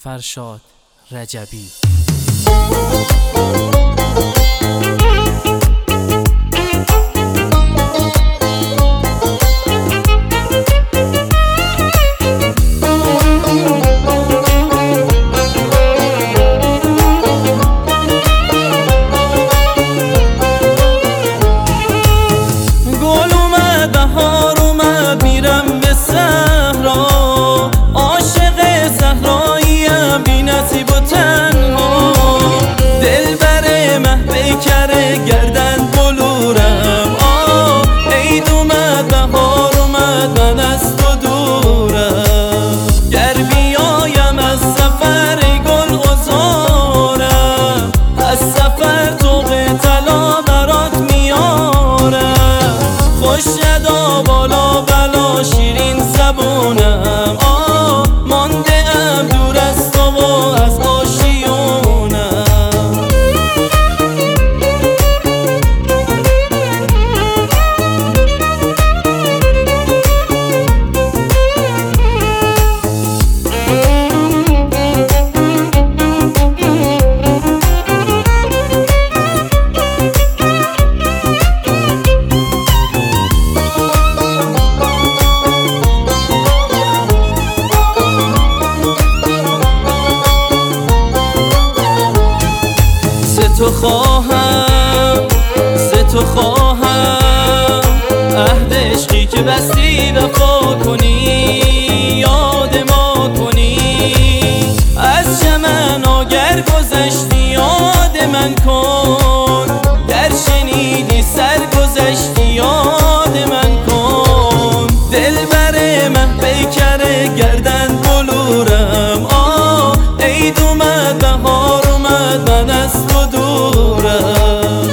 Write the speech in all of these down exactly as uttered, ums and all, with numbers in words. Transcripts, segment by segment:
فرشاد رجبی. گردن بلورم آه عید اومد بهار اومد من از تو دورم گر بیایم از سفر گل عذارم از سفر طوق طلا برات میارم خوش ادا بالا بلا شیرین زبونم آه مانده ام دور از تو و از آشیونم تو خواهم ز تو خواهم عهد عشقی که بستی وفا کنی یاد ما کنی از چمن آگر گذشتی یاد من کن در شنیدی سر گذشتی یاد من کن دلبر مه پیکر گردن بلورم آه عید اومد بهار اومد من از تو دورم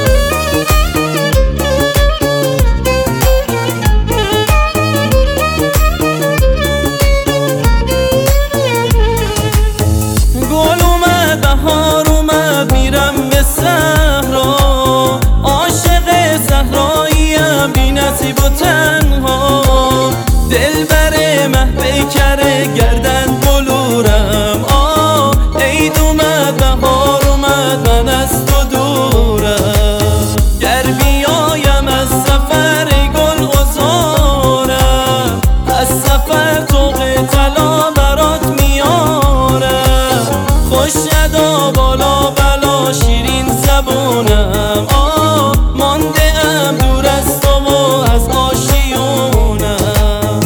گل اومد بهار اومد میرم به صحرا عاشق صحراییم بی نصیب و تنها دلبر مه پیکر گردن بلورم آه عید اومد بهار اومد من از تو دورم گر بیایم از سفر گل عذارم از سفر طوق طلا برات میارم خوش ادا بالا بلا شیرین زبونم آه مانده ام دور از تو و از آشیونم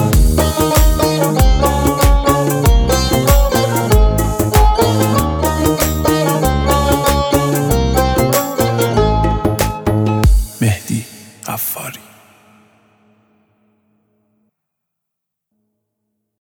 مهدی غفاری.